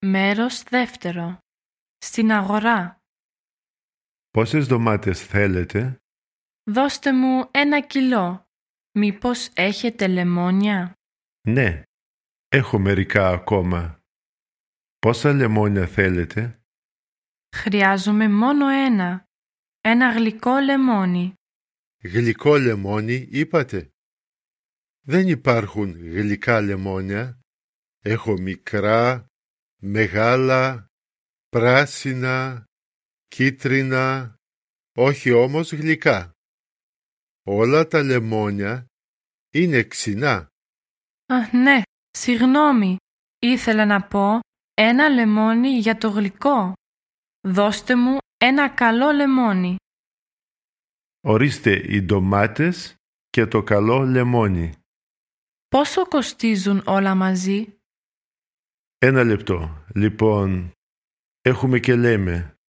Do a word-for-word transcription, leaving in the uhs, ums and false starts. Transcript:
Μέρος δεύτερο. Στην αγορά. Πόσες ντομάτες θέλετε? Δώστε μου ένα κιλό. Μήπως έχετε λεμόνια? Ναι, έχω μερικά ακόμα. Πόσα λεμόνια θέλετε? Χρειάζομαι μόνο ένα. Ένα γλυκό λεμόνι. Γλυκό λεμόνι είπατε? Δεν υπάρχουν γλυκά λεμόνια. Έχω μικρά, μεγάλα, πράσινα, κίτρινα, όχι όμως γλυκά. Όλα τα λεμόνια είναι ξινά. Α, ναι, συγγνώμη. Ήθελα να πω ένα λεμόνι για το γλυκό. Δώστε μου ένα καλό λεμόνι. Ορίστε οι ντομάτες και το καλό λεμόνι. Πόσο κοστίζουν όλα μαζί? Ένα λεπτό. Λοιπόν, έχουμε και λέμε.